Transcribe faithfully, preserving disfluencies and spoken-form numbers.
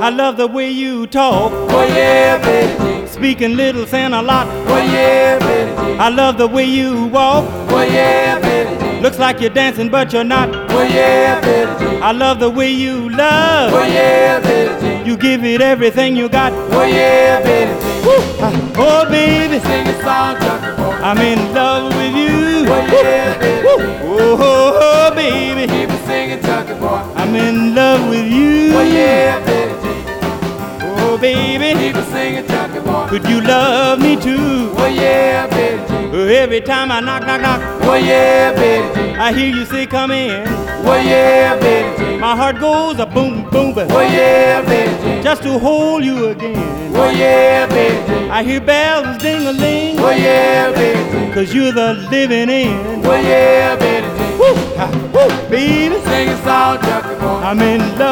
I love the way you talk. Oh yeah, Betty Jean. Speaking little, saying a lot. Oh yeah, Betty Jean. I love the way you walk. Oh yeah, Betty Jean. Looks like you're dancing, but you're not. Oh yeah, Betty Jean. I love the way you love. Oh yeah, Betty Jean. You give it everything you got. Oh yeah, Betty Jean. Oh baby, Sing a song, country boy. I'm in love with you. Oh yeah, Betty Jean. Oh, oh, oh baby, Keep it singing, country boy. I'm in love with you. Oh yeah, Betty Jean. Oh baby, Keep it singing, country boy. could you love me too? Oh yeah, Betty Jean. Oh, every time I knock, knock, knock, Oh yeah, Betty Jean. I hear you say come in. Oh yeah, Betty Jean. My heart goes a boom, boom, boom, Oh yeah, Betty Jean. just to hold you again. Oh yeah, Betty Jean. I hear bells ding-a-ling, Oh yeah, Betty Jean. cause you're the living end. Oh yeah, Betty Jean. Woo, ha, woo, baby, Sing a song, country boy. I'm in love.